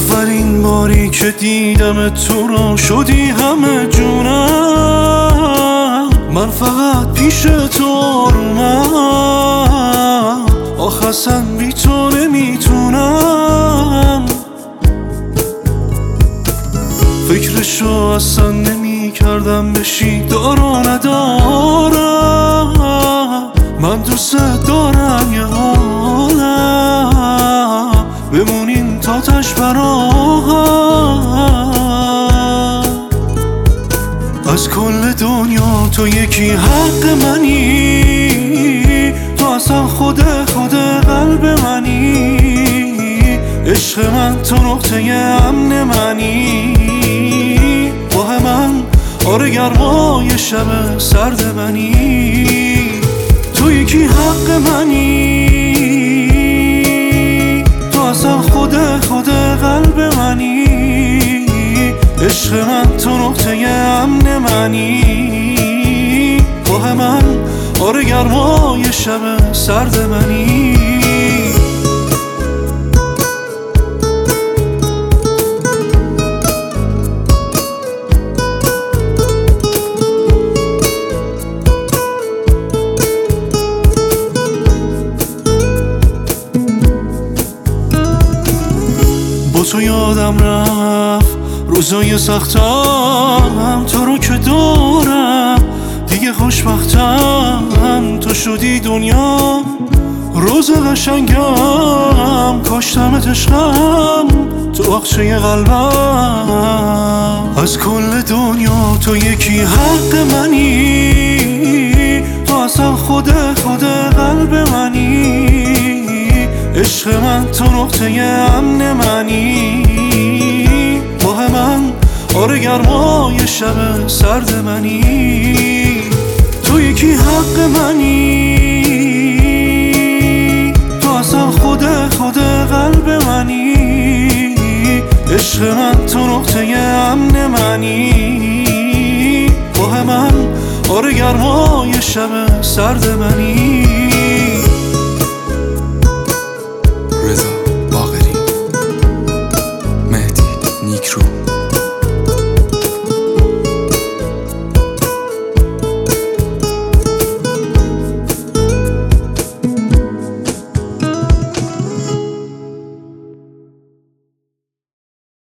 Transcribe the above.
اولین باری که دیدم تو رو شدی همه جونم. من فقط پیش تو آرومم، آخ اصلا بی تو نمیتونم. فکرشو اصلا نمی کردم بشی دارا ندارم. من دوست دارم یه حالم بمونیم تا تش براهم. از کل دنیا تو یکی حق منی، تو اصلا خود قلب منی. عشق من تو نقطه امن منی، ماه من آره گرمای شب سرد منی. تو یکی حق منی، تو اصلا خود قلب منی. عشق من تو نقطه امن منی، ماه من آره گرمای شب سرد منی. با تو یادم رفت روزای سختم، تو رو که دارم دیگه خوشبختم. تو شدی دنیا روز قشنگم، کاشتمت عشقم تو باغچه قلبم. از کل دنیا تو یکی حق منی، تو اصلا خود قلب منی. عشق من تو نقطه امن منی، ماه من آره گرمای شب سرد منی. تو یکی حق منی، تو اصلا خود قلب منی. عشق من تو نقطه امن منی، ماه من آره گرمای شب سرد منی.